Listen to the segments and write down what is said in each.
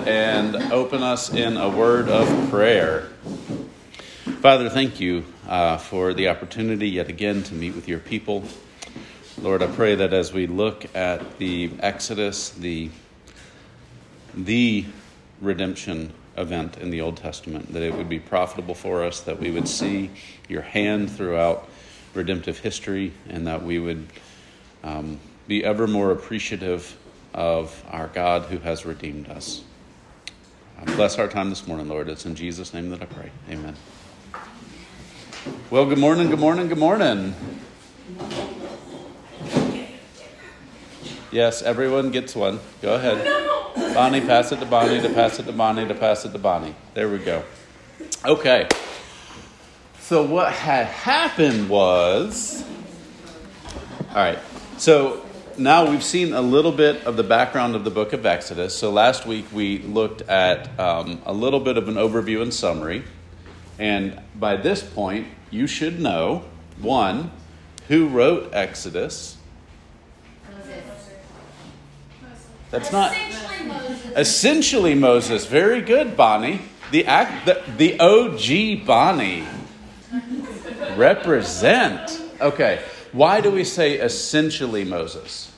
and open us in a word of prayer. Father, thank you for the opportunity yet again to meet with your people. Lord, I pray that as we look at the Exodus, the redemption event in the Old Testament, that it would be profitable for us, that we would see your hand throughout redemptive history, and that we would be ever more appreciative of our God who has redeemed us. Bless our time this morning, Lord. It's in Jesus' name that I pray. Amen. Well, good morning, good morning, good morning. Yes, everyone gets one. Go ahead. Bonnie, pass it to Bonnie, to pass it to Bonnie, to pass it to Bonnie. There we go. Okay. So what had happened was... All right. So now we've seen a little bit of the background of the book of Exodus. So last week we looked at a little bit of an overview and summary. And by this point, you should know, one, who wrote Exodus. That's not... Essentially Moses. Very good, Bonnie. The OG Bonnie. Represent. Okay. Why do we say essentially Moses?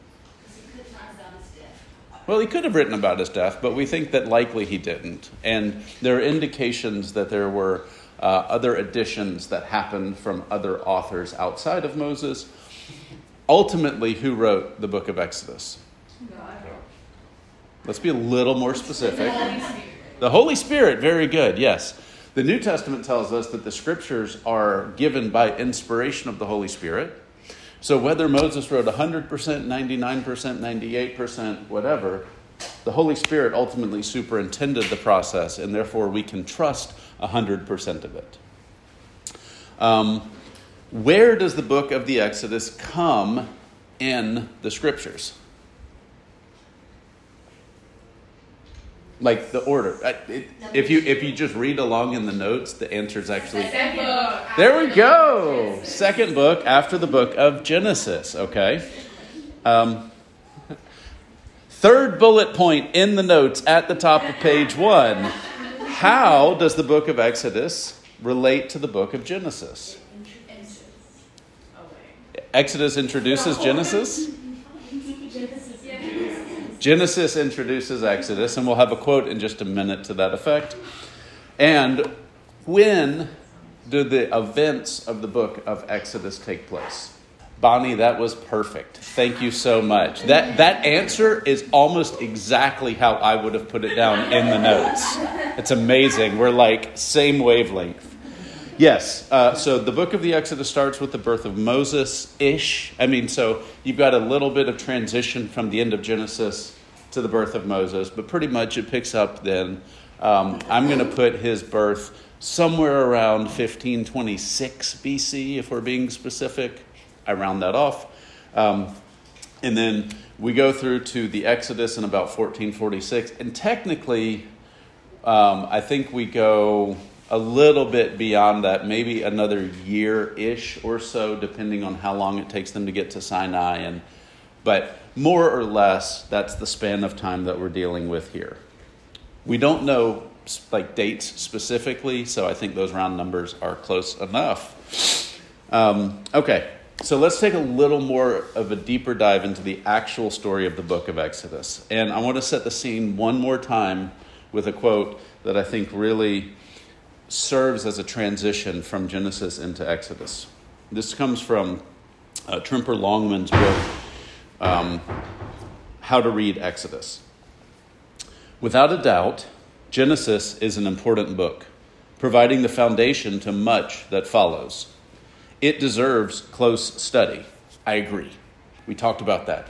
Well, he could have written about his death, but we think that likely he didn't. And there are indications that there were other additions that happened from other authors outside of Moses. Ultimately, who wrote the book of Exodus? God. Let's be a little more specific. The Holy Spirit. Very good, yes. The New Testament tells us that the scriptures are given by inspiration of the Holy Spirit. So whether Moses wrote 100%, 99%, 98%, whatever, the Holy Spirit ultimately superintended the process, and therefore we can trust 100% of it. Where does the book of the Exodus come in the scriptures? Like the order. If you just read along in the notes, the answer is actually... There we go! Second book after the book of Genesis, okay? Third bullet point in the notes at the top of page 1. How does the book of Exodus relate to the book of Genesis? Exodus introduces Genesis? Genesis introduces Exodus, and we'll have a quote in just a minute to that effect. And when do the events of the book of Exodus take place? Bonnie, that was perfect. Thank you so much. That answer is almost exactly how I would have put it down in the notes. It's amazing. We're like same wavelength. Yes, so the book of the Exodus starts with the birth of Moses-ish. So you've got a little bit of transition from the end of Genesis to the birth of Moses, but pretty much it picks up then. I'm going to put his birth somewhere around 1526 BC, if we're being specific. I round that off. And then we go through to the Exodus in about 1446. And technically, I think we go a little bit beyond that, maybe another year-ish or so, depending on how long it takes them to get to Sinai. But more or less, that's the span of time that we're dealing with here. We don't know dates specifically, so I think those round numbers are close enough. Okay, so let's take a little more of a deeper dive into the actual story of the book of Exodus. And I want to set the scene one more time with a quote that I think really serves as a transition from Genesis into Exodus. This comes from Tremper Longman's book, How to Read Exodus. Without a doubt, Genesis is an important book, providing the foundation to much that follows. It deserves close study. I agree. We talked about that.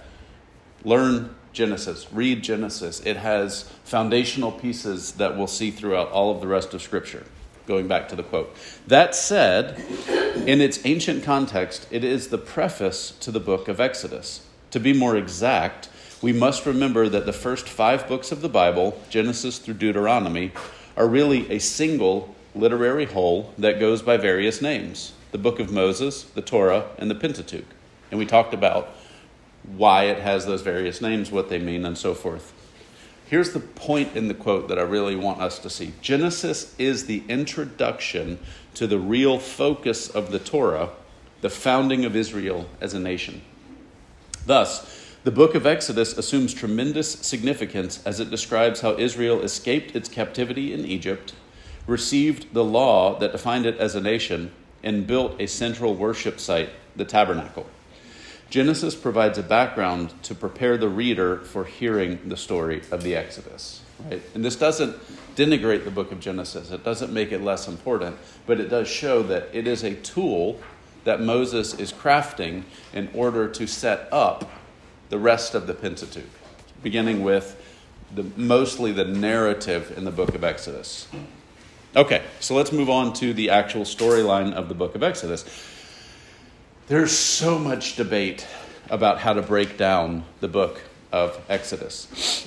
Learn Genesis. Read Genesis. It has foundational pieces that we'll see throughout all of the rest of Scripture. Going back to the quote. That said, in its ancient context, it is the preface to the book of Exodus. To be more exact, we must remember that the first 5 books of the Bible, Genesis through Deuteronomy, are really a single literary whole that goes by various names. The book of Moses, the Torah, and the Pentateuch. And we talked about why it has those various names, what they mean, and so forth. Here's the point in the quote that I really want us to see. Genesis is the introduction to the real focus of the Torah, the founding of Israel as a nation. Thus, the book of Exodus assumes tremendous significance as it describes how Israel escaped its captivity in Egypt, received the law that defined it as a nation, and built a central worship site, the tabernacle. Genesis provides a background to prepare the reader for hearing the story of the Exodus. Right? And this doesn't denigrate the book of Genesis. It doesn't make it less important, but it does show that it is a tool that Moses is crafting in order to set up the rest of the Pentateuch, beginning with mostly the narrative in the book of Exodus. Okay, so let's move on to the actual storyline of the book of Exodus. There's so much debate about how to break down the book of Exodus.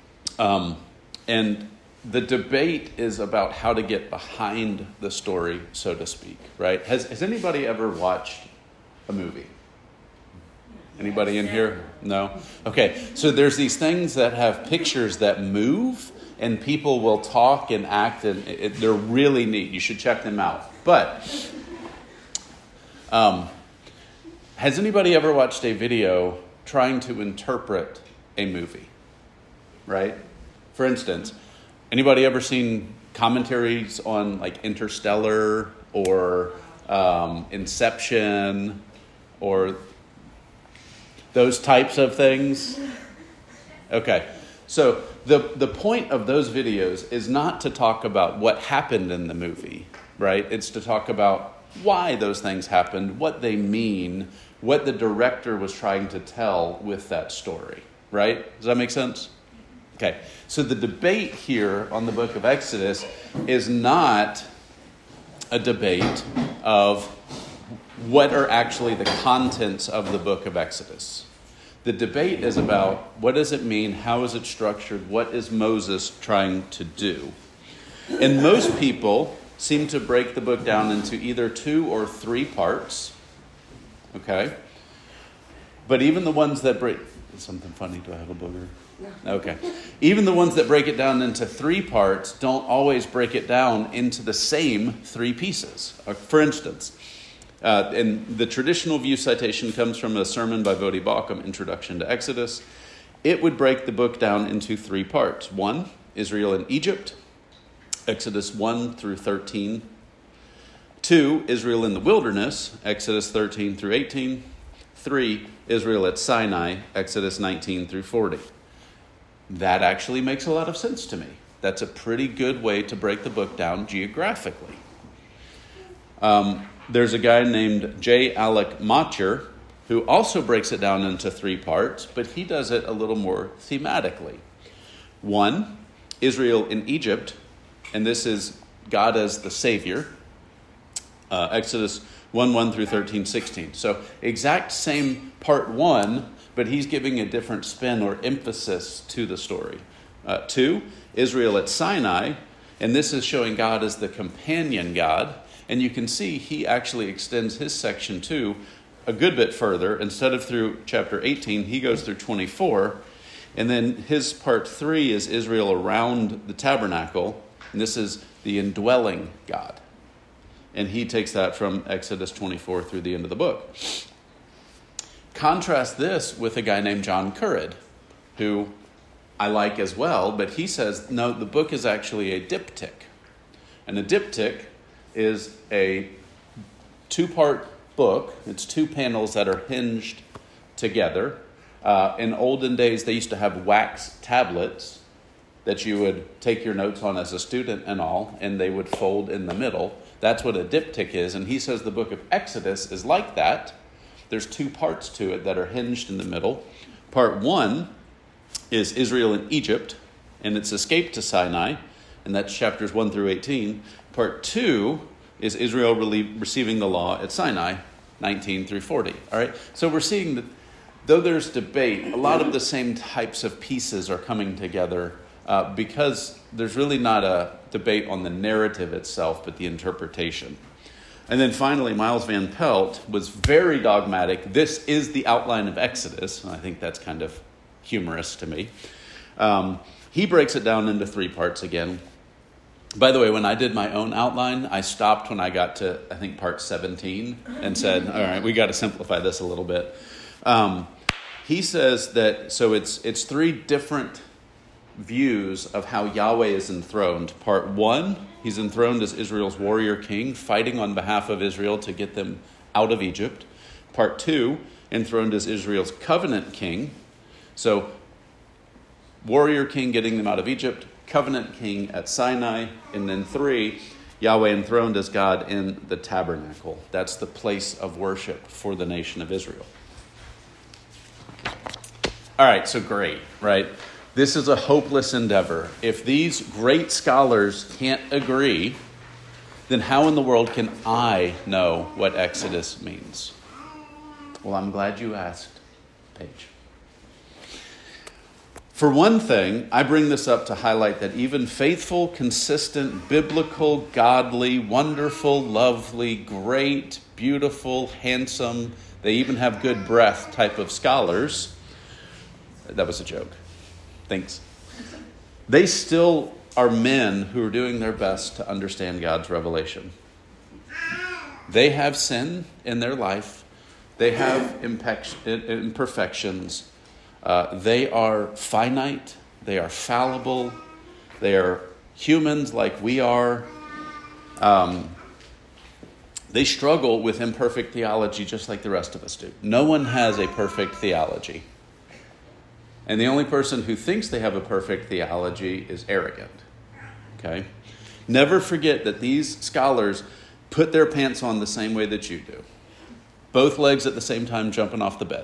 And the debate is about how to get behind the story, so to speak, right? Has anybody ever watched a movie? Anybody in here? No? Okay, so there's these things that have pictures that move, and people will talk and act, and they're really neat. You should check them out. But has anybody ever watched a video trying to interpret a movie? Right? For instance, anybody ever seen commentaries on like Interstellar or Inception or those types of things? Okay. So the point of those videos is not to talk about what happened in the movie, right? It's to talk about why those things happened, what they mean, what the director was trying to tell with that story, right? Does that make sense? Okay. So the debate here on the book of Exodus is not a debate of what are actually the contents of the book of Exodus. The debate is about what does it mean, how is it structured, what is Moses trying to do? And most people seem to break the book down into either 2 or 3 parts. Okay? But even the ones that break... Is something funny? Do I have a booger? No. Okay. Even the ones that break it down into 3 parts don't always break it down into the same 3 pieces. For instance... and the traditional view citation comes from a sermon by Voddie Baucham, Introduction to Exodus. It would break the book down into 3 parts. 1, Israel in Egypt, Exodus 1 through 13. 2, Israel in the wilderness, Exodus 13 through 18. 3, Israel at Sinai, Exodus 19 through 40. That actually makes a lot of sense to me. That's a pretty good way to break the book down geographically. There's a guy named J. Alec Motcher who also breaks it down into 3 parts, but he does it a little more thematically. 1, Israel in Egypt, and this is God as the Savior, Exodus 1 through 13:16. So exact same part 1, but he's giving a different spin or emphasis to the story. 2, Israel at Sinai, and this is showing God as the companion God. And you can see he actually extends his section 2 a good bit further. Instead of through chapter 18, he goes through 24. And then his part 3 is Israel around the tabernacle. And this is the indwelling God. And he takes that from Exodus 24 through the end of the book. Contrast this with a guy named John Currid, who I like as well. But he says, no, the book is actually a diptych. And a diptych is a 2-part book. It's 2 panels that are hinged together. In olden days, they used to have wax tablets that you would take your notes on as a student and all, and they would fold in the middle. That's what a diptych is, and he says the book of Exodus is like that. There's 2 parts to it that are hinged in the middle. Part 1 is Israel in Egypt, and its escape to Sinai, and that's chapters 1 through 18. Part 2 is Israel receiving the law at Sinai, 19 through 40. All right? So we're seeing that though there's debate, a lot of the same types of pieces are coming together because there's really not a debate on the narrative itself, but the interpretation. And then finally, Miles Van Pelt was very dogmatic. This is the outline of Exodus. And I think that's kind of humorous to me. He breaks it down into 3 parts again. By the way, when I did my own outline, I stopped when I got to, I think, part 17 and said, all right, we got to simplify this a little bit. He says that, so it's 3 different views of how Yahweh is enthroned. Part 1, he's enthroned as Israel's warrior king, fighting on behalf of Israel to get them out of Egypt. Part 2, enthroned as Israel's covenant king. So, warrior king getting them out of Egypt, covenant king at Sinai, and then 3, Yahweh enthroned as God in the tabernacle. That's the place of worship for the nation of Israel. All right, so great, right? This is a hopeless endeavor. If these great scholars can't agree, then how in the world can I know what Exodus means? Well, I'm glad you asked, Paige. For one thing, I bring this up to highlight that even faithful, consistent, biblical, godly, wonderful, lovely, great, beautiful, handsome, they even have good breath type of scholars, that was a joke. Thanks. They still are men who are doing their best to understand God's revelation. They have sin in their life. They have imperfections. They are finite. They are fallible. They are humans like we are. They struggle with imperfect theology just like the rest of us do. No one has a perfect theology. And the only person who thinks they have a perfect theology is arrogant. Okay? Never forget that these scholars put their pants on the same way that you do. Both legs at the same time jumping off the bed.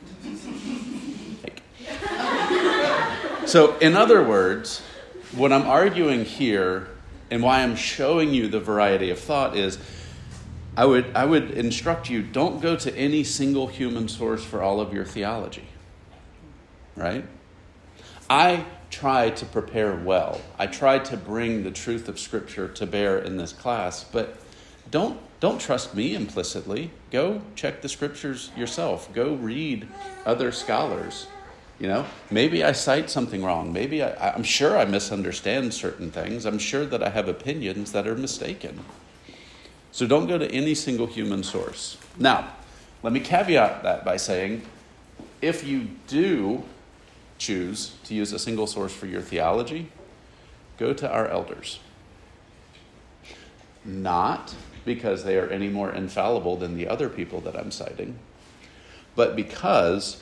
So, in other words, what I'm arguing here and why I'm showing you the variety of thought is I would instruct you, don't go to any single human source for all of your theology. Right? I try to prepare well. I try to bring the truth of Scripture to bear in this class, but don't trust me implicitly. Go check the Scriptures yourself. Go read other scholars. You know, maybe I cite something wrong. Maybe I'm sure I misunderstand certain things. I'm sure that I have opinions that are mistaken. So don't go to any single human source. Now, let me caveat that by saying, if you do choose to use a single source for your theology, go to our elders. Not because they are any more infallible than the other people that I'm citing, but because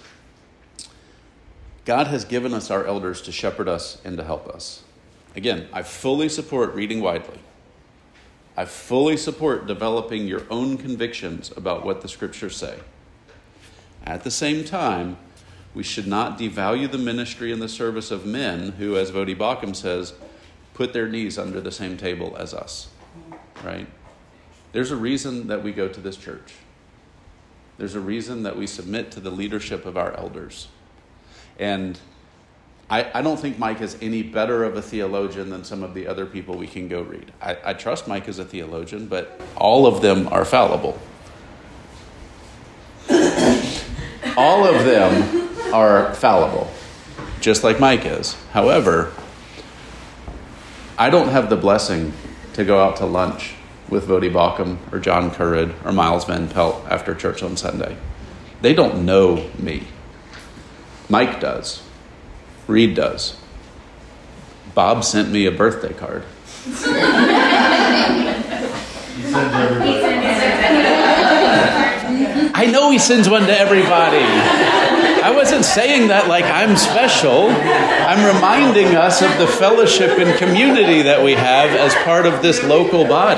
God has given us our elders to shepherd us and to help us. Again, I fully support reading widely. I fully support developing your own convictions about what the Scriptures say. At the same time, we should not devalue the ministry and the service of men who, as Vodi Bakum says, put their knees under the same table as us. Right? There's a reason that we go to this church. There's a reason that we submit to the leadership of our elders. And I don't think Mike is any better of a theologian than some of the other people we can go read. I trust Mike as a theologian, but all of them are fallible. All of them are fallible, just like Mike is. However, I don't have the blessing to go out to lunch with Vodi Bakum or John Currid or Miles Van Pelt after church on Sunday. They don't know me. Mike does. Reed does. Bob sent me a birthday card. I know he sends one to everybody. I wasn't saying that like I'm special. I'm reminding us of the fellowship and community that we have as part of this local body.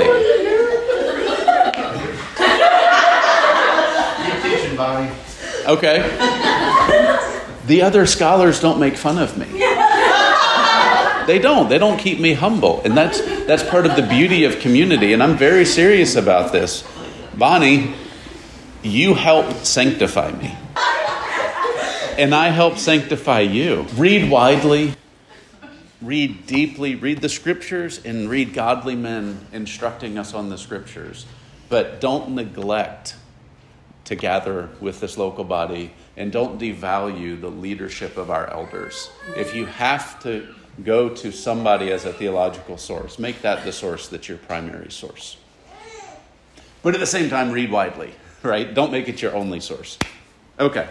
You're teaching, Bobby. Okay. The other scholars don't make fun of me. They don't keep me humble. And that's part of the beauty of community. And I'm very serious about this. Bonnie, you help sanctify me. And I help sanctify you. Read widely. Read deeply. Read the Scriptures and read godly men instructing us on the Scriptures. But don't neglect to gather with this local body, and don't devalue the leadership of our elders. If you have to Go to somebody as a theological source. Make that the source that's your primary source. But at the same time, read widely, right? Don't make it your only source. Okay.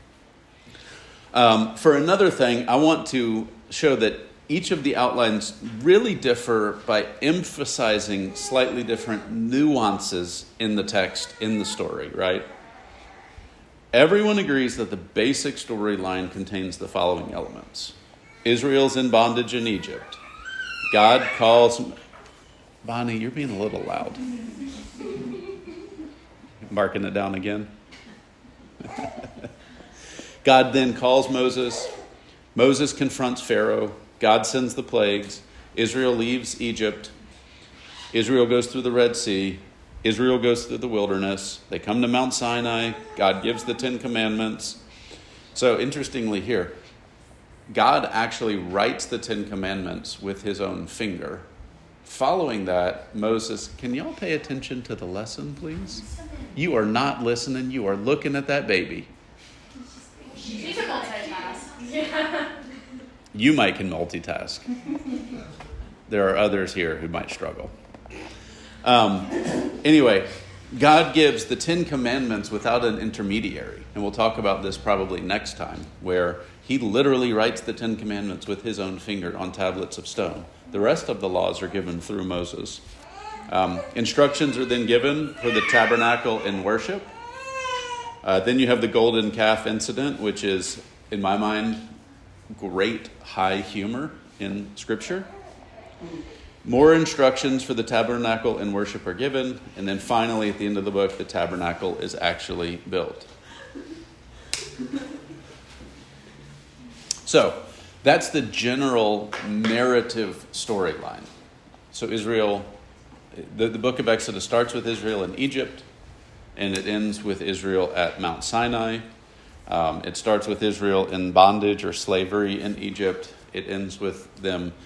For another thing, I want to show that each of the outlines really differ by emphasizing slightly different nuances in the text, in the story, right? Everyone agrees that the basic storyline contains the following elements. Israel's in bondage in Egypt. God calls... Bonnie, you're being a little loud. Marking it down again. God then calls Moses. Moses confronts Pharaoh. God sends the plagues. Israel leaves Egypt. Israel goes through the Red Sea. Israel goes through the wilderness. They come to Mount Sinai. God gives the 10 Commandments. So interestingly here, God actually writes the 10 Commandments with his own finger. Following that, Moses, can y'all pay attention to the lesson, please? You are not listening. You are looking at that baby. She can multitask. You might can multitask. There are others here who might struggle. Anyway, God gives the 10 Commandments without an intermediary. And we'll talk about this probably next time, where he literally writes the 10 Commandments with his own finger on tablets of stone. The rest of the laws are given through Moses. Instructions are then given for the tabernacle and worship. Then you have the golden calf incident, which is, in my mind, great high humor in Scripture. More instructions for the tabernacle and worship are given. And then finally, at the end of the book, the tabernacle is actually built. So, that's the general narrative storyline. So Israel, the book of Exodus starts with Israel in Egypt, and it ends with Israel at Mount Sinai. It starts with Israel in bondage or slavery in Egypt. It ends with them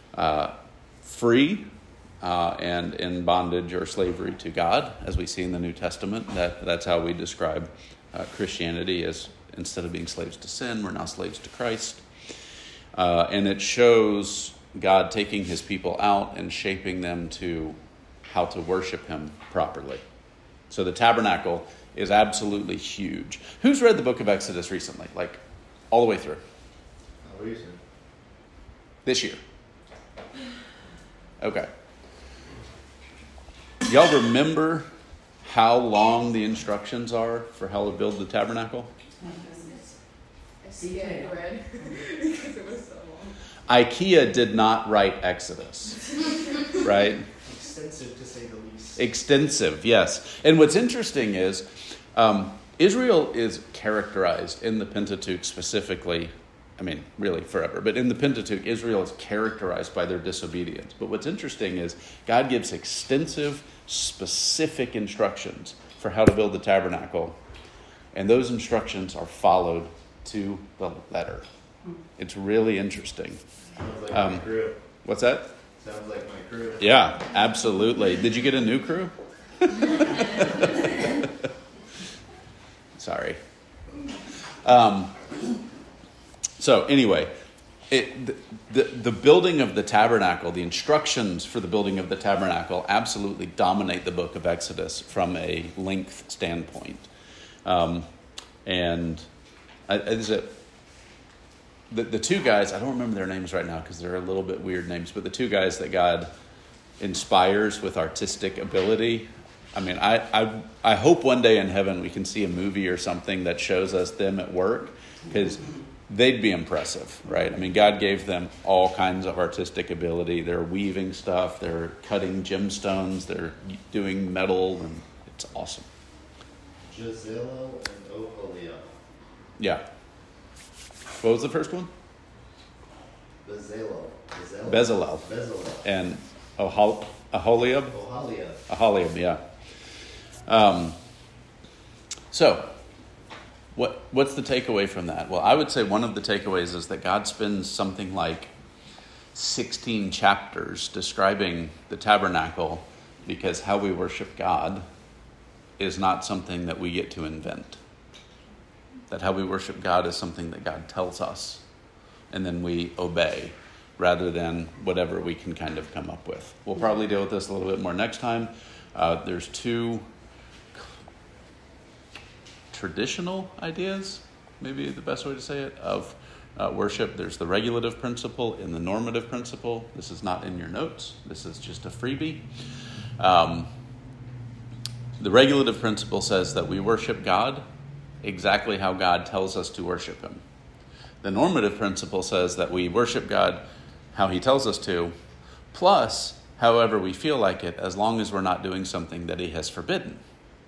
free and in bondage or slavery to God, as we see in the New Testament. That's how we describe Christianity, as instead of being slaves to sin, we're now slaves to Christ. And it shows God taking his people out and shaping them to how to worship him properly. So the tabernacle is absolutely huge. Who's read the book of Exodus recently? Like, all the way through? Not recent. This year? Okay. Y'all remember how long the instructions are for how to build the tabernacle? Yeah, read because it was so long. IKEA did not write Exodus, right? Extensive, to say the least. Extensive, yes. And what's interesting is Israel is characterized in the Pentateuch specifically, I mean, really forever, but in the Pentateuch, Israel is characterized by their disobedience. But what's interesting is God gives extensive, specific instructions for how to build the tabernacle, and those instructions are followed to the letter. It's really interesting. Sounds like my crew. What's that? Sounds like my crew. Yeah, absolutely. Did you get a new crew? Sorry. So anyway, the building of the tabernacle, the instructions for the building of the tabernacle absolutely dominate the book of Exodus from a length standpoint. The two guys, I don't remember their names right now because they're a little bit weird names, but the two guys that God inspires with artistic ability, I mean, I hope one day in heaven we can see a movie or something that shows us them at work, because they'd be impressive, right? I mean, God gave them all kinds of artistic ability. They're weaving stuff, they're cutting gemstones, they're doing metal, and it's awesome. Jezilo and Oholiab. Yeah. What was the first one? Bezalel. And Oholiab? Oholiab, yeah. So, what's the takeaway from that? Well, I would say one of the takeaways is that God spends something like 16 chapters describing the tabernacle, because how we worship God is not something that we get to invent. That how we worship God is something that God tells us, and then we obey. rather than whatever we can kind of come up with. We'll probably deal with this a little bit more next time. There's two traditional ideas, maybe the best way to say it, of worship. There's the regulative principle and the normative principle. This is not in your notes. This is just a freebie. The regulative principle says that we worship God exactly how God tells us to worship him. The normative principle says that we worship God how he tells us to, plus however we feel like it, as long as we're not doing something that he has forbidden.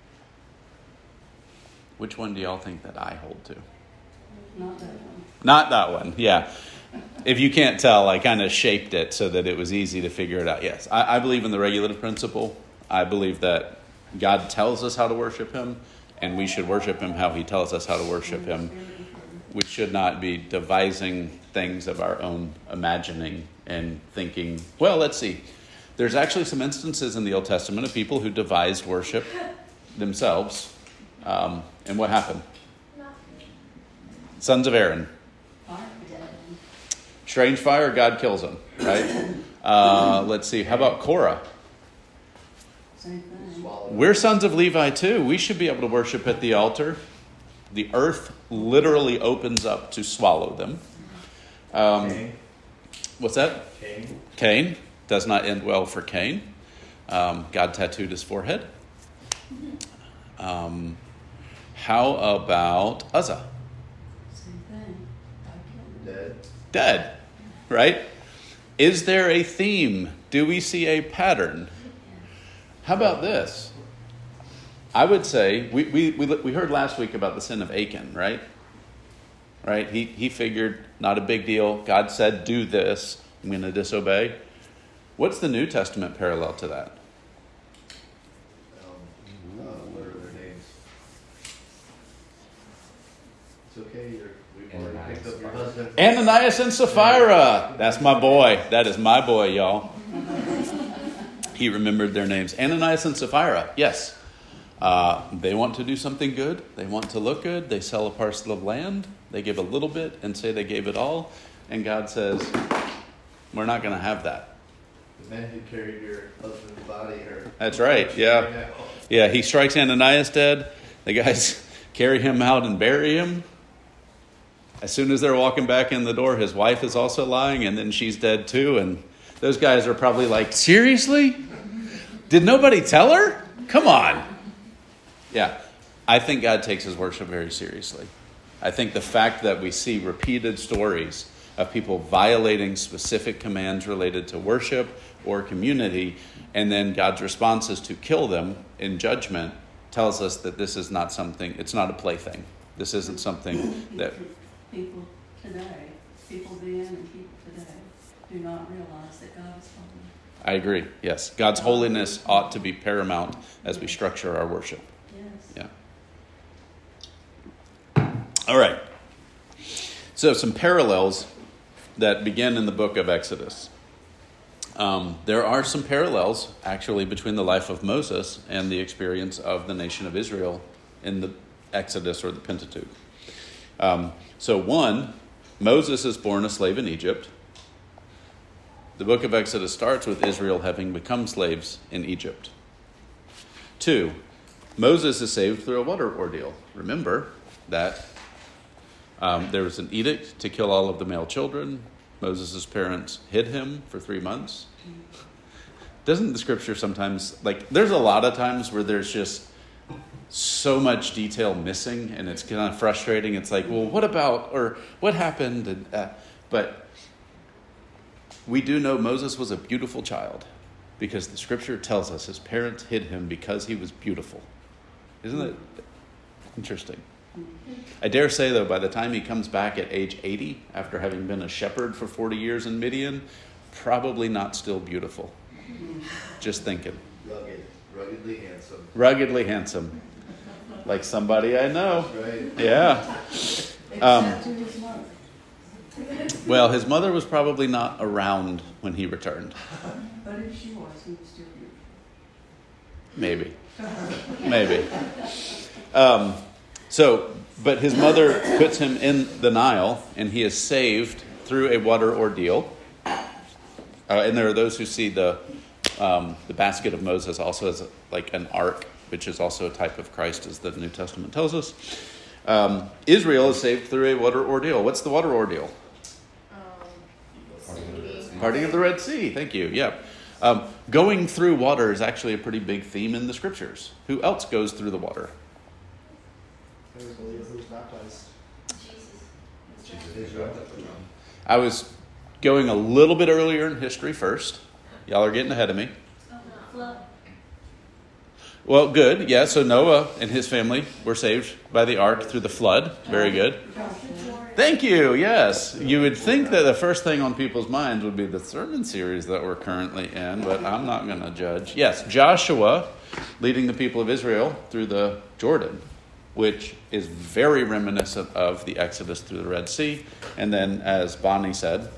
Which one do y'all think that I hold to? Not that one. Not that one, yeah. If you can't tell, I kind of shaped it so that it was easy to figure it out. Yes, I believe in the regulative principle. I believe that God tells us how to worship him, and we should worship him how he tells us how to worship him. We should not be devising things of our own imagining and thinking, well, let's see. There's actually some instances in the Old Testament of people who devised worship themselves. And what happened? Sons of Aaron. Strange fire, God kills them, right? Let's see. How about Korah? Same thing. We're sons of Levi too. We should be able to worship at the altar. The earth literally opens up to swallow them. Cain. What's that? Cain. Cain. Does not end well for Cain. God tattooed his forehead. How about Uzzah? Same thing. Dead, right? Is there a theme? Do we see a pattern? How about this? I would say, we heard last week about the sin of Achan, right? Right? He figured, not a big deal. God said, do this. I'm going to disobey. What's the New Testament parallel to that? What are their names? It's okay. We've already picked up your husband. Ananias and Sapphira. That's my boy. That is my boy, y'all. He remembered their names. Ananias and Sapphira. Yes. They want to do something good. They want to look good. They sell a parcel of land. They give a little bit and say they gave it all. And God says, we're not going to have that. The man who carried your husband's body. That's right. Yeah. Yeah. He strikes Ananias dead. The guys carry him out and bury him. As soon as they're walking back in the door, his wife is also lying, and then she's dead too. And those guys are probably like, seriously? Did nobody tell her? Come on. Yeah. I think God takes his worship very seriously. I think the fact that we see repeated stories of people violating specific commands related to worship or community, and then God's response is to kill them in judgment, tells us that this is not something, it's not a plaything. This isn't something that... People today, people then and people today, do not realize that God is holy. I agree, yes. God's holiness ought to be paramount as we structure our worship. Yes. Yeah. All right. So some parallels that begin in the book of Exodus. There are some parallels, actually, between the life of Moses and the experience of the nation of Israel in the Exodus or the Pentateuch. So one, Moses is born a slave in Egypt. The book of Exodus starts with Israel having become slaves in Egypt. 2, Moses is saved through a water ordeal. Remember that there was an edict to kill all of the male children. Moses' parents hid him for 3 months. Doesn't the scripture sometimes, there's a lot of times where there's just so much detail missing, and it's kind of frustrating. It's like, well, what about, or what happened? And, but we do know Moses was a beautiful child because the scripture tells us his parents hid him because he was beautiful. Isn't it interesting? I dare say, though, by the time he comes back at age 80, after having been a shepherd for 40 years in Midian, probably not still beautiful. Just thinking. Ruggedly handsome. Ruggedly handsome. Like somebody I know. Right. Yeah. Except to his mother. Well, his mother was probably not around when he returned. But if she was, he was still Maybe. But his mother puts him in the Nile, and he is saved through a water ordeal. And there are those who see the basket of Moses also as like an ark, which is also a type of Christ, as the New Testament tells us. Israel is saved through a water ordeal. What's the water ordeal? Parting of the Red Sea. Thank you. Yeah. Going through water is actually a pretty big theme in the scriptures. Who else goes through the water? Who's baptized? Jesus. I was going a little bit earlier in history first. Y'all are getting ahead of me. Flood. Well, good. Yeah, so Noah and his family were saved by the ark through the flood. Very good. Thank you. Yes. You would think that the first thing on people's minds would be the sermon series that we're currently in, but I'm not going to judge. Yes, Joshua leading the people of Israel through the Jordan, which is very reminiscent of the Exodus through the Red Sea. And then, as Bonnie said,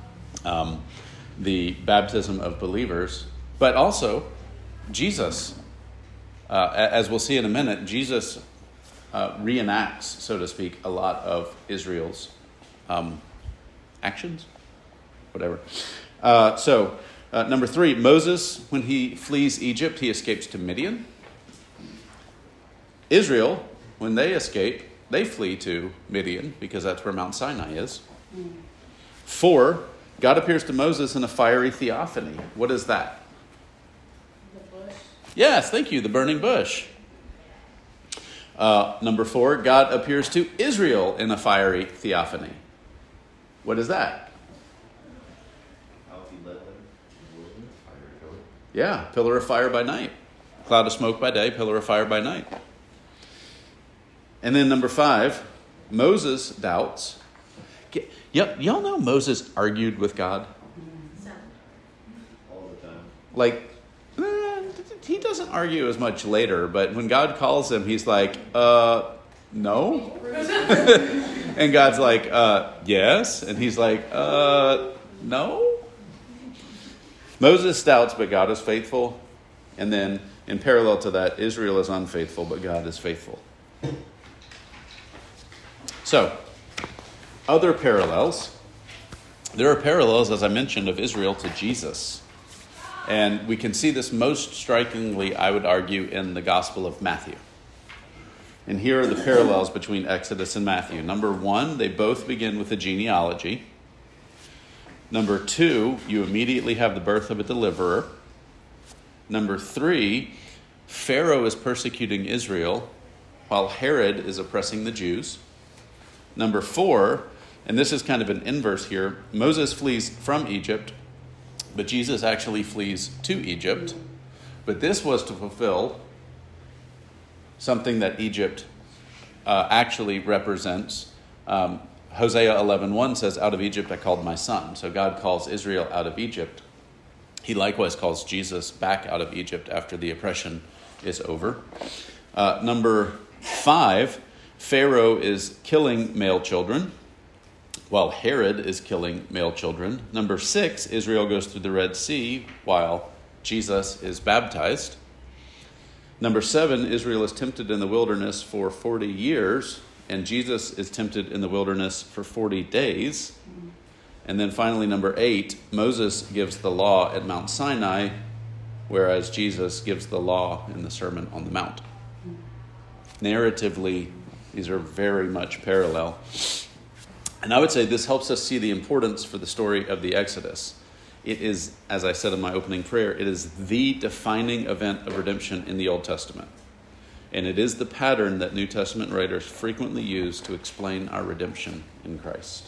the baptism of believers, but also Jesus. As we'll see in a minute, Jesus reenacts, so to speak, a lot of Israel's actions, whatever. Number 3, Moses, when he flees Egypt, he escapes to Midian. Israel, when they escape, they flee to Midian because that's where Mount Sinai is. 4, God appears to Moses in a fiery theophany. What is that? The bush. Yes, thank you, the burning bush. Number 4, God appears to Israel in a fiery theophany. What is that? How he led them to the wilderness, fire pillar. Yeah, pillar of fire by night. Cloud of smoke by day, pillar of fire by night. And then number 5, Moses doubts. Y'all know Moses argued with God? All the time. Like, he doesn't argue as much later, but when God calls him, he's like, no? And God's like, yes. And he's like, no? Moses doubts, but God is faithful. And then, in parallel to that, Israel is unfaithful, but God is faithful. So, other parallels. There are parallels, as I mentioned, of Israel to Jesus. And we can see this most strikingly, I would argue, in the Gospel of Matthew. And here are the parallels between Exodus and Matthew. Number 1, they both begin with a genealogy. Number 2, you immediately have the birth of a deliverer. Number 3, Pharaoh is persecuting Israel while Herod is oppressing the Jews. Number 4, and this is kind of an inverse here, Moses flees from Egypt, but Jesus actually flees to Egypt. But this was to fulfill something that Egypt actually represents. Hosea 11:1 says, out of Egypt I called my son. So God calls Israel out of Egypt. He likewise calls Jesus back out of Egypt after the oppression is over. Number 5, Pharaoh is killing male children, while Herod is killing male children. Number 6, Israel goes through the Red Sea while Jesus is baptized. Number 7, Israel is tempted in the wilderness for 40 years, and Jesus is tempted in the wilderness for 40 days. And then finally, number 8, Moses gives the law at Mount Sinai, whereas Jesus gives the law in the Sermon on the Mount. Narratively, these are very much parallel. And I would say this helps us see the importance for the story of the Exodus. It is, as I said in my opening prayer, it is the defining event of redemption in the Old Testament. And it is the pattern that New Testament writers frequently use to explain our redemption in Christ.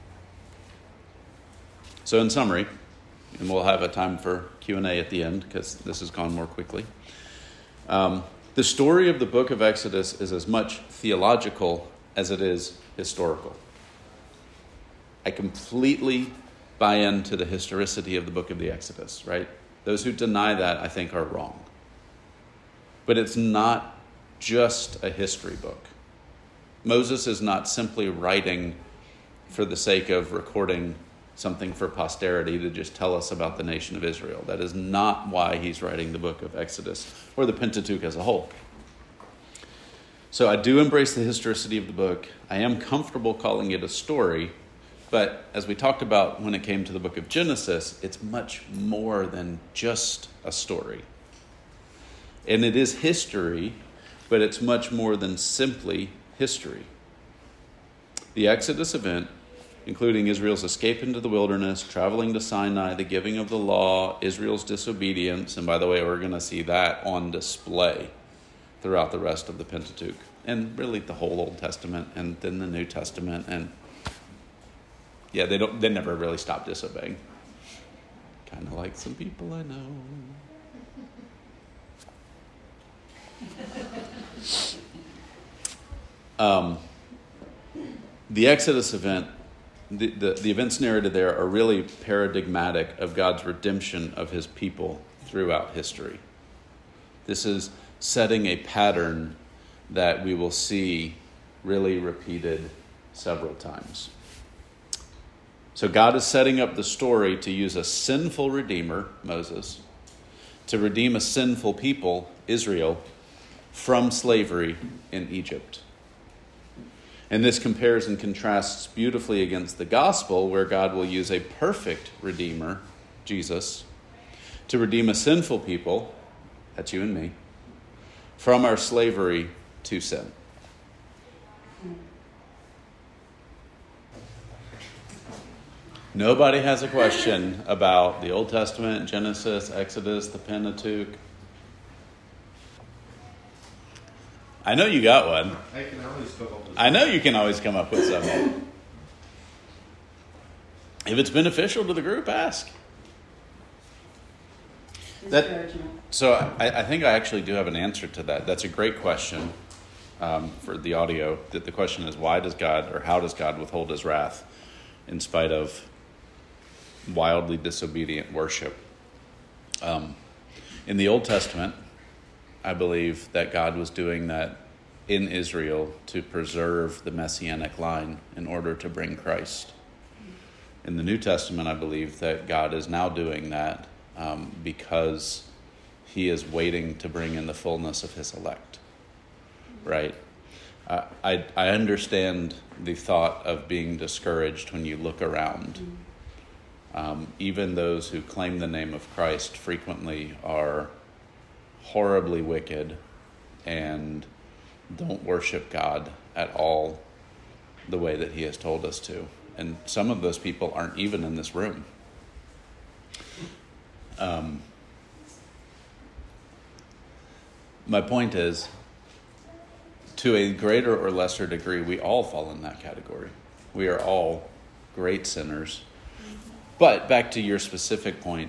So in summary, and we'll have a time for Q&A at the end because this has gone more quickly. The story of the book of Exodus is as much theological as it is historical. I completely buy into the historicity of the book of the Exodus, right? Those who deny that, I think, are wrong. But it's not just a history book. Moses is not simply writing for the sake of recording something for posterity to just tell us about the nation of Israel. That is not why he's writing the book of Exodus or the Pentateuch as a whole. So I do embrace the historicity of the book. I am comfortable calling it a story But as we talked about when it came to the book of Genesis, it's much more than just a story. And it is history, but it's much more than simply history. The Exodus event, including Israel's escape into the wilderness, traveling to Sinai, the giving of the law, Israel's disobedience, and by the way, we're going to see that on display throughout the rest of the Pentateuch, and really the whole Old Testament, and then the New Testament, and yeah, they never really stop disobeying. Kind of like some people I know. The Exodus event, the events narrated there are really paradigmatic of God's redemption of his people throughout history. This is setting a pattern that we will see really repeated several times. So God is setting up the story to use a sinful redeemer, Moses, to redeem a sinful people, Israel, from slavery in Egypt. And this compares and contrasts beautifully against the gospel, where God will use a perfect redeemer, Jesus, to redeem a sinful people, that's you and me, from our slavery to sin. Nobody has a question about the Old Testament, Genesis, Exodus, the Pentateuch. I know you got one. I know you can always come up with something. If it's beneficial to the group, ask. So I think I actually do have an answer to that. That's a great question for the audio. The question is, why does God, or how does God withhold his wrath in spite of wildly disobedient worship? In the Old Testament, I believe that God was doing that in Israel to preserve the Messianic line in order to bring Christ. In the New Testament, I believe that God is now doing that because he is waiting to bring in the fullness of his elect. Right? I understand the thought of being discouraged when you look around. Even those who claim the name of Christ frequently are horribly wicked and don't worship God at all the way that he has told us to. And some of those people aren't even in this room. My point is, to a greater or lesser degree, we all fall in that category. We are all great sinners. But back to your specific point,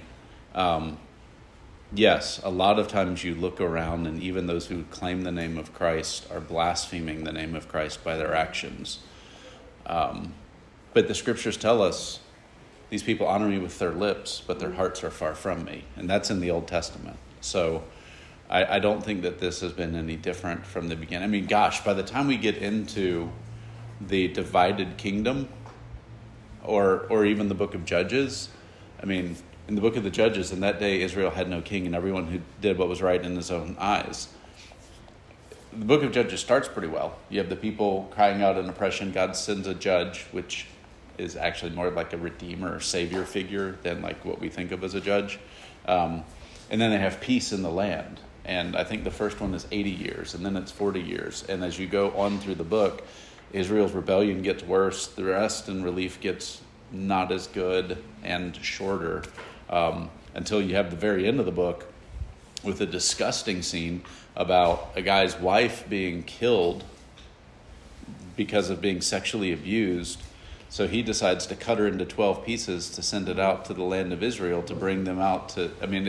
yes, a lot of times you look around and even those who claim the name of Christ are blaspheming the name of Christ by their actions. But the scriptures tell us these people honor me with their lips, but their hearts are far from me. And that's in the Old Testament. So I don't think that this has been any different from the beginning. I mean, gosh, by the time we get into the divided kingdom or even the book of Judges, I mean, in the book of the Judges, in that day, Israel had no king and everyone who did what was right in his own eyes. The book of Judges starts pretty well. You have the people crying out in oppression. God sends a judge, which is actually more like a redeemer or savior figure than like what we think of as a judge. And then they have peace in the land. And I think the first one is 80 years, and then it's 40 years. And as you go on through the book, Israel's rebellion gets worse. The rest and relief gets not as good and shorter until you have the very end of the book with a disgusting scene about a guy's wife being killed because of being sexually abused. So he decides to cut her into 12 pieces to send it out to the land of Israel to bring them out to,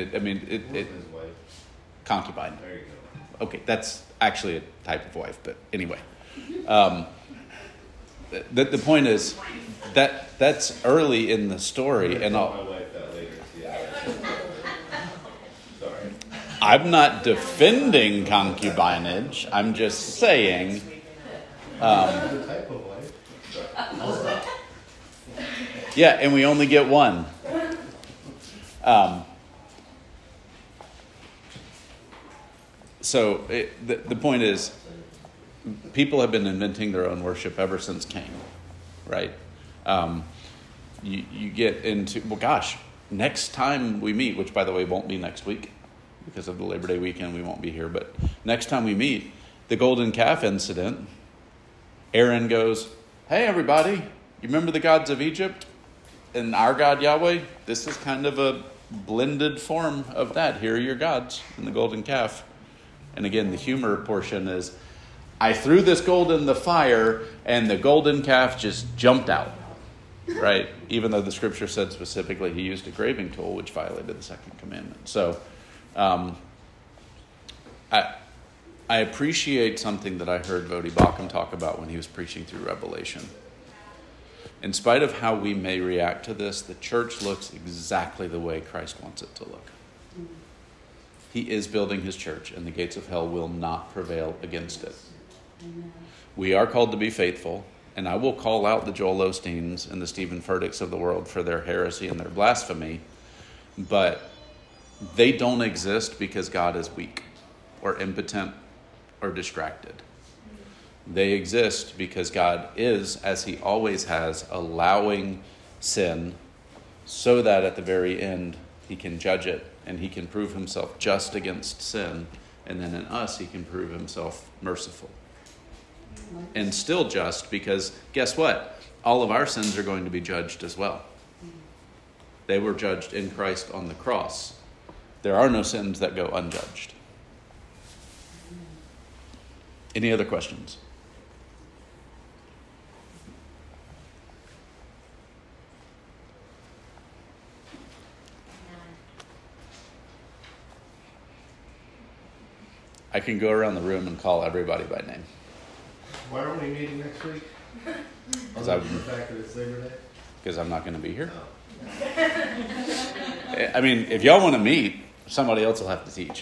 concubine. There you go. Okay, that's actually a type of wife, but anyway. The point is that's early in the story, and I'll tell my wife that later. Yeah. Sorry. I'm not defending concubinage. I'm just saying. The type of wife. Yeah, and we only get one. So the point is, people have been inventing their own worship ever since Cain, right? you get into, well, gosh, next time we meet, which by the way won't be next week because of the Labor Day weekend, we won't be here, but next time we meet, the golden calf incident, Aaron goes, hey, everybody, you remember the gods of Egypt and our God Yahweh? This is kind of a blended form of that. Here are your gods in the golden calf. And again, the humor portion is, I threw this gold in the fire and the golden calf just jumped out, right? Even though the scripture said specifically he used a graving tool, which violated the second commandment. So I appreciate something that I heard Vodi Bakum talk about when he was preaching through Revelation. In spite of how we may react to this, the church looks exactly the way Christ wants it to look. He is building his church, and the gates of hell will not prevail against it. Amen. We are called to be faithful, and I will call out the Joel Osteens and the Stephen Furticks of the world for their heresy and their blasphemy, but they don't exist because God is weak or impotent or distracted. They exist because God is, as he always has, allowing sin so that at the very end he can judge it and he can prove himself just against sin, and then in us he can prove himself merciful. And still just, because guess what? All of our sins are going to be judged as well. They were judged in Christ on the cross. There are no sins that go unjudged. Any other questions? I can go around the room and call everybody by name. Why aren't we meeting next week? Because Other than the fact that it's Labor Day? I'm not going to be here. Oh. I mean, if y'all want to meet, somebody else will have to teach.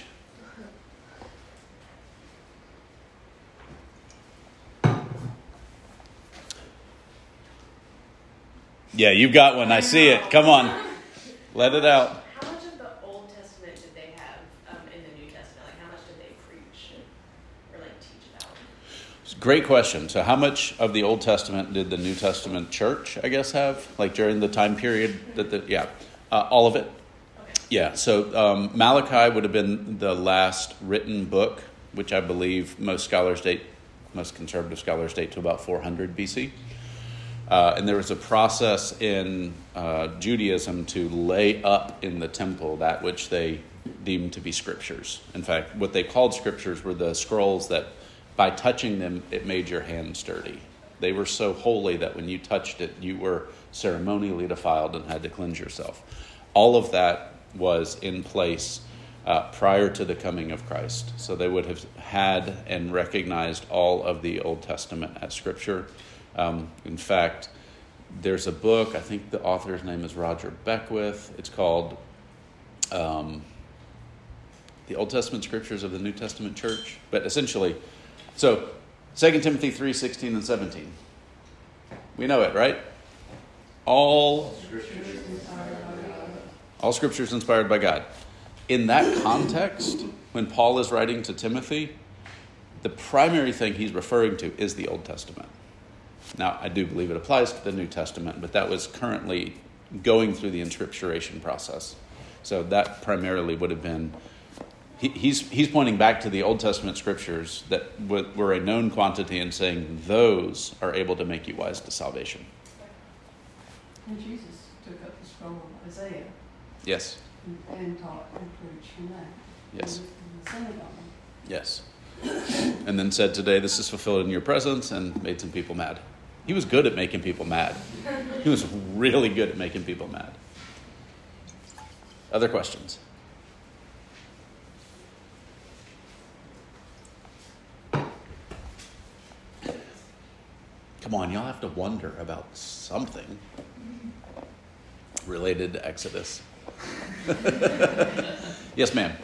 Yeah, you've got one. I see it. Come on. Let it out. How much of the Old Testament did they have in the New Testament? Like, how much did they preach or like teach about? Great question. So how much of the Old Testament did the New Testament church, I guess, have? Like during the time period that all of it. Okay. Yeah. So Malachi would have been the last written book, which I believe most conservative scholars date to about 400 BC. And there was a process in Judaism to lay up in the temple that which they deemed to be scriptures. In fact, what they called scriptures were the scrolls that by touching them, it made your hand sturdy. They were so holy that when you touched it, you were ceremonially defiled and had to cleanse yourself. All of that was in place prior to the coming of Christ. So they would have had and recognized all of the Old Testament as scripture. In fact, there's a book, I think the author's name is Roger Beckwith. It's called The Old Testament Scriptures of the New Testament Church. But essentially, so 2 Timothy 3:16 and 17. We know it, right? All Scripture is inspired by God. In that context, when Paul is writing to Timothy, the primary thing he's referring to is the Old Testament. Now, I do believe it applies to the New Testament, but that was currently going through the inscripturation process. So that primarily would have been, he's pointing back to the Old Testament scriptures that were a known quantity and saying those are able to make you wise to salvation. And Jesus took up the scroll of Isaiah Yes. and taught and preached from that. Yes. In the synagogue. Yes. And then said, today this is fulfilled in your presence, and made some people mad. He was good at making people mad. He was really good at making people mad. Other questions? Come on, y'all have to wonder about something related to Exodus. Yes, ma'am.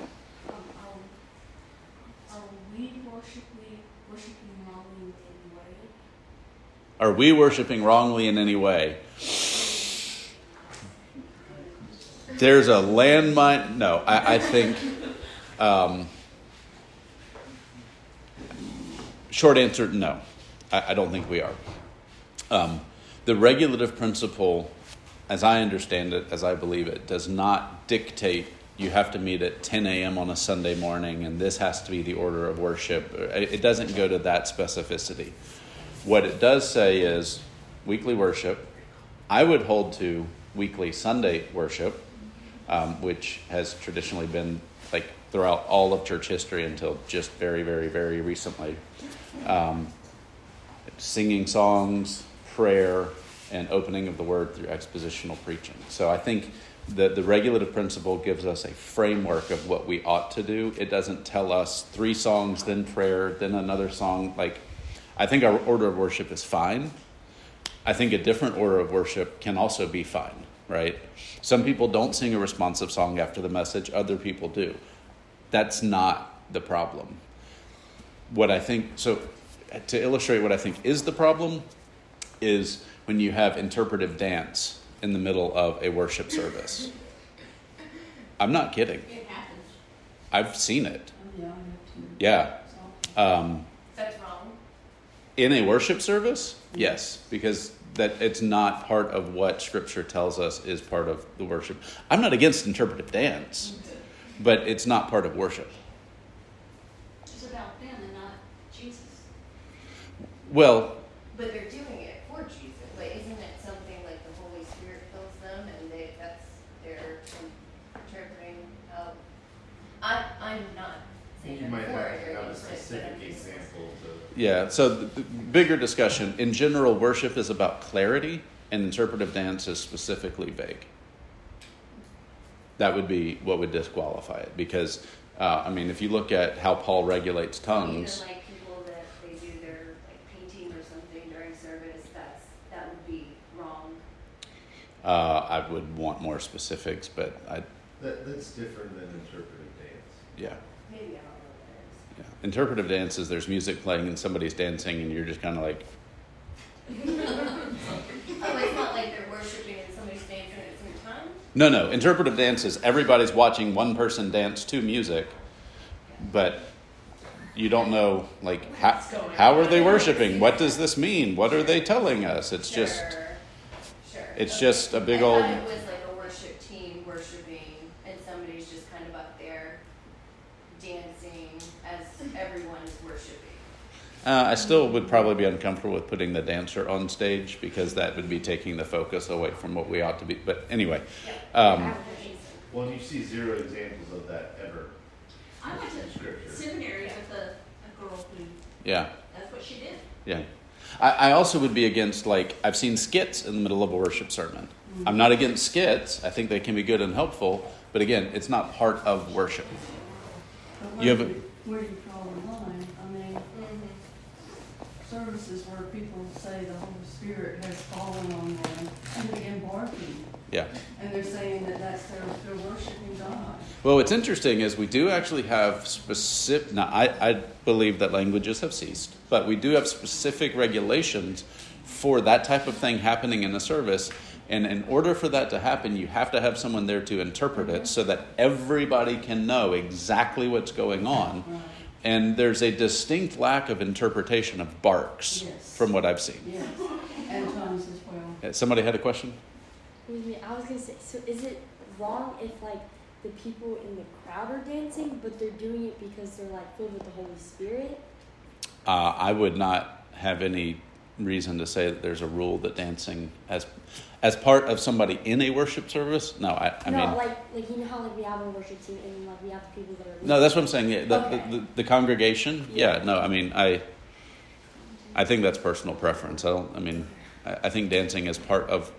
Are we worshiping wrongly in any way? There's a landmine. No, I think short answer, no. I don't think we are. The regulative principle as I understand it, as I believe it, does not dictate you have to meet at 10 a.m. on a Sunday morning and this has to be the order of worship. It doesn't go to that specificity. What it does say is weekly worship. I would hold to weekly Sunday worship, which has traditionally been like throughout all of church history until just very, very, very recently. Singing songs, prayer, and opening of the word through expositional preaching. So I think the regulative principle gives us a framework of what we ought to do. It doesn't tell us 3 songs, then prayer, then another song. Like, I think our order of worship is fine. I think a different order of worship can also be fine, right? Some people don't sing a responsive song after the message. Other people do. That's not the problem. What I think, so to illustrate what I think is the problem is when you have interpretive dance in the middle of a worship service. I'm not kidding. It happens. I've seen it. Oh, yeah, I have to. Yeah. That's wrong. In a worship service, yes, because that it's not part of what Scripture tells us is part of the worship. I'm not against interpretive dance, but it's not part of worship. It's about them and not Jesus. Well, But they're doing it for Jesus. Like, isn't it something like the Holy Spirit fills them, and that's they're interpreting? I'm not saying You I'm might for have it to or have a against it, but specific I'm just- example to. yeah, so the bigger discussion. In general, worship is about clarity, and interpretive dance is specifically vague. That would be what would disqualify it, because, if you look at how Paul regulates tongues, Even like people that they do their like painting or something during service, that would be wrong. I would want more specifics, but That's different than interpretive dance. yeah. Maybe I don't know what that is. Yeah. Interpretive dance is there's music playing and somebody's dancing and you're just kind of like, Oh, it's not like they're worshiping and somebody's dancing at the same time? no. Interpretive dance is everybody's watching one person dance to music, but you don't know, like, how are they worshiping? What does this mean? What are they telling us? It's Sure. just, Sure. it's Okay. just a big I old, thought it was like a worship team worshiping, and somebody's just kind of up there dancing as everyone is worshiping. I still would probably be uncomfortable with putting the dancer on stage because that would be taking the focus away from what we ought to be. But anyway, Well, and you see 0 examples of that ever I went in to Scripture. seminary with a girl who, yeah. that's what she did. Yeah. I also would be against, like, I've seen skits in the middle of a worship sermon. I'm not against skits. I think they can be good and helpful. But again, it's not part of worship. But You where have do where do you draw the line? I mean, services where people say the Holy Spirit has fallen on them and they begin barking. Yeah. And they're saying that that's their worshiping God. Well, what's interesting is we do actually have specific, now I believe that languages have ceased, but we do have specific regulations for that type of thing happening in the service. And in order for that to happen, you have to have someone there to interpret it so that everybody can know exactly what's going on. Right. And there's a distinct lack of interpretation of barks Yes. from what I've seen. Yes. And tongues as well. Somebody had a question? I was gonna say, so is it wrong if like the people in the crowd are dancing, but they're doing it because they're like filled with the Holy Spirit? I would not have any reason to say that there's a rule that dancing as part of somebody in a worship service. No, I No, mean, like you know how like we have a worship team and like we have the people that are. no, that's what I'm saying. Yeah, Okay. the congregation. Yeah. Yeah, no, I mean, I think that's personal preference. I think dancing is part of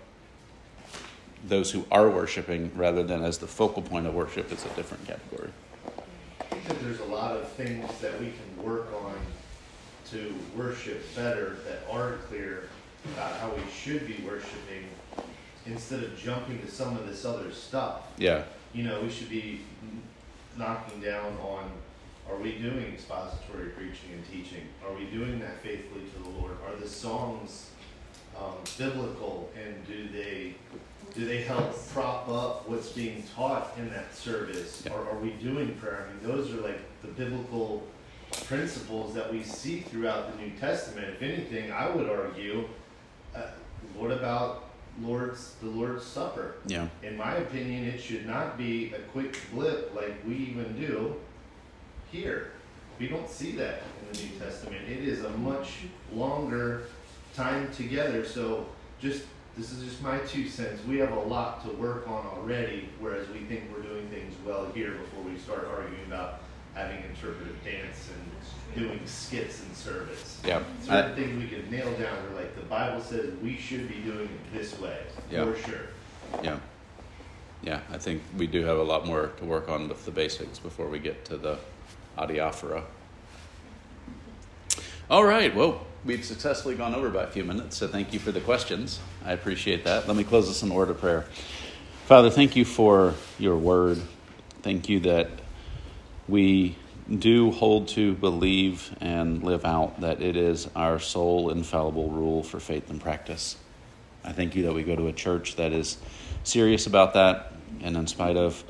those who are worshiping rather than as the focal point of worship is a different category. I think that there's a lot of things that we can work on to worship better that are clear about how we should be worshiping instead of jumping to some of this other stuff. Yeah, We should be knocking down on, are we doing expository preaching and teaching? Are we doing that faithfully to the Lord? Are the songs biblical, and do they help prop up what's being taught in that service? Yeah. Or are we doing prayer? Those are like the biblical principles that we see throughout the New Testament. If anything, I would argue, what about the Lord's Supper. Yeah. In my opinion, it should not be a quick blip like we even do here. We don't see that in the New Testament. It is a much longer time together. So this is just my 2 cents. We have a lot to work on already, whereas we think we're doing things well here before we start arguing about having interpretive dance and doing skits in service. Yeah. Certain things we could nail down. We're like, the Bible says we should be doing it this way, for sure. Yeah. Yeah, I think we do have a lot more to work on with the basics before we get to the adiaphora. All right, well, we've successfully gone over by a few minutes, so thank you for the questions. I appreciate that. Let me close this in a word of prayer. Father, thank you for your word. Thank you that we do hold to, believe, and live out that it is our sole infallible rule for faith and practice. I thank you that we go to a church that is serious about that, and in spite of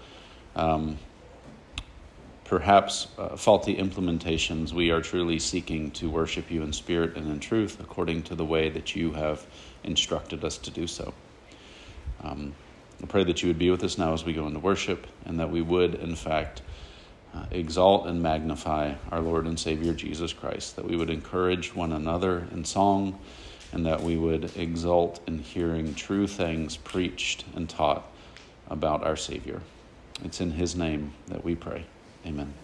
perhaps faulty implementations, we are truly seeking to worship you in spirit and in truth according to the way that you have instructed us to do so. I pray that you would be with us now as we go into worship, and that we would, in fact, exalt and magnify our Lord and Savior Jesus Christ, that we would encourage one another in song, and that we would exult in hearing true things preached and taught about our Savior. It's in his name that we pray. Amen.